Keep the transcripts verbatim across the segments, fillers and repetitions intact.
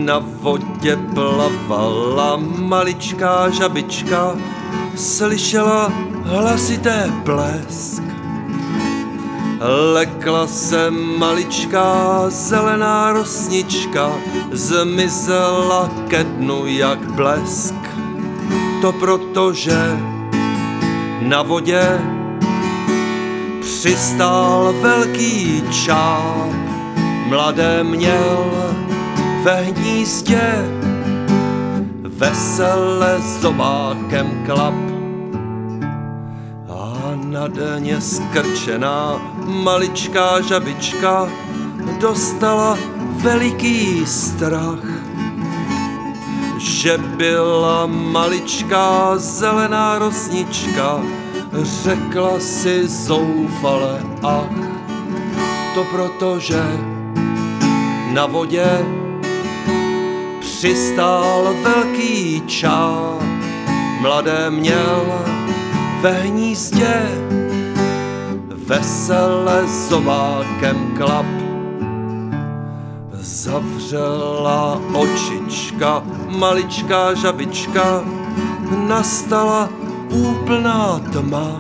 Na vodě plavala maličká žabička, slyšela hlasité blesk. Lekla se maličká zelená rosnička, zmizela ke dnu jak blesk. To proto, že na vodě přistál velký čáp, mladé měl ve hnízdě, vesele zobákem klap. A na dně skrčená maličká žabička dostala veliký strach, že byla maličká zelená rosnička, řekla si zoufale ach. To proto, že na vodě přistál velký čáp, mladé měl ve hnízdě, vesele zobákem klap. Zavřela očička maličká žabička, nastala úplná tma.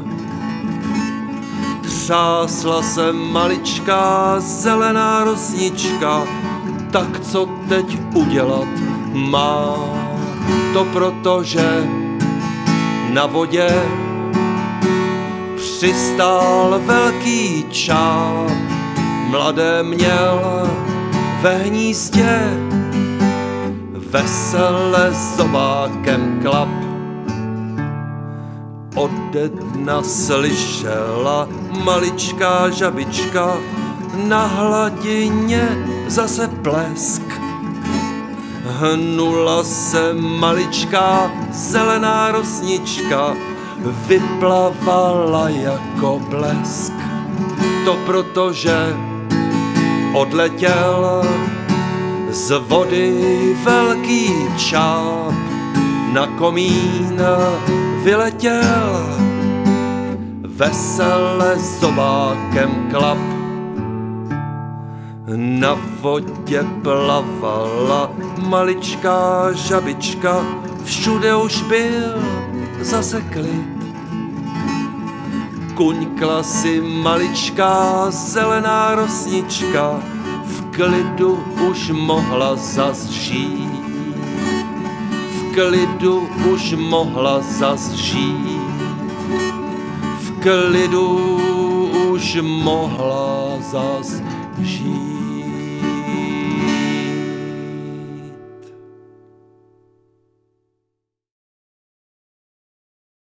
Třásla se maličká zelená rosnička, tak co teď udělat má? To proto, že na vodě přistál velký čáp, mladé měl ve hnízdě, vesele zobákem klap. Ode dna slyšela maličká žabička na hladině zase plesk. Hnula se maličká zelená rosnička, vyplavala jako blesk. To proto, že odletěl z vody velký čáp, na komín vyletěl, vesele zobákem klap. Na vodě plavala maličká žabička, všude už byl zase klid. Kuňkla si maličká zelená rosnička, v klidu už mohla zas žít. V klidu už mohla zas žít. V klidu už mohla zas žít.